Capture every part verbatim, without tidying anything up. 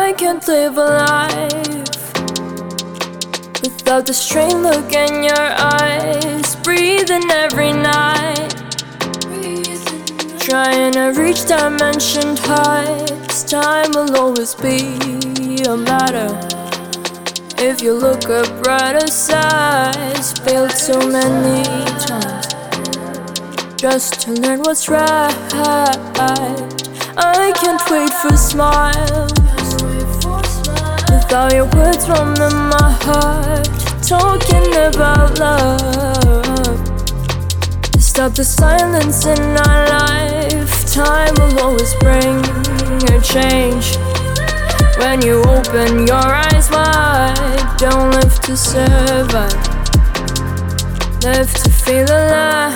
I can't live a life without the strange look in your eyes. Breathing every night, trying to reach dimension heights. Time will always be a matter if you look at brighter sides. Failed so many times just to learn what's right. I can't wait for smiles without your words warming my heart. Talking about love, stop the silence in our life. Time will always bring a change when you open your eyes wide. Don't live to survive, live to feel alive.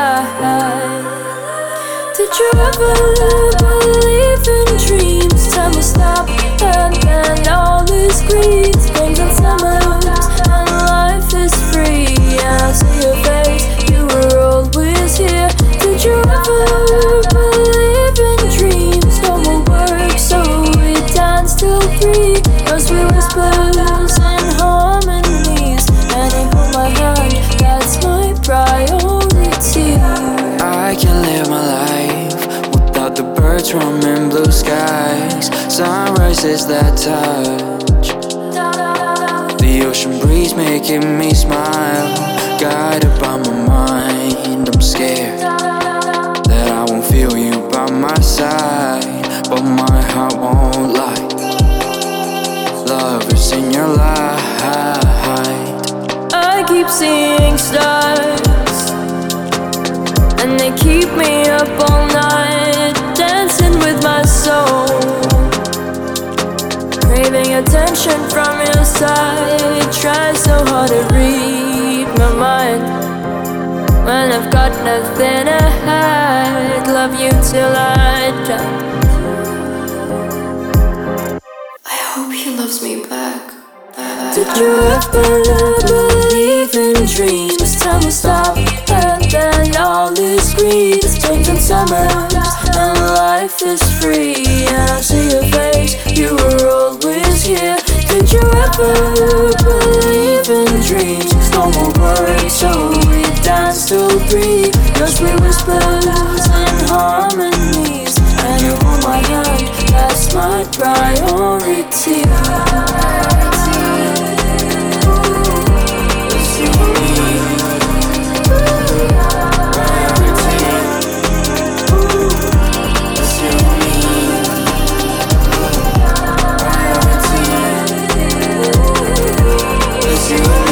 Did you ever believe in dreams? Time will stop and then all is green. Springs and summers and life is free. And I see your face, you were always here. Did you ever believe in dreams? No more work, so we dance till three. Cause we whispers and harmonies, and you hold my hand, that's my priority. I can live my life without the birds roaming blue skies. Sunrises that touch the ocean breeze making me smile. Guided by my mind, I'm scared that I won't feel you by my side, but my heart won't lie. Love is in your light. I keep seeing stars, and they keep me up all night, dancing with my soul, craving attention from your side. Try so hard to read my mind when I've got nothing to hide. Love you till I die. I hope he loves me back. Did you ever believe in dreams? Time will stop and then all is green. Springs and summers and life is free. And I see your face, you were always here. Did you ever believe in dreams? No more worries, so we dance till three. Cause we whispers and harmonies, and you hold my hand, that's my priority. You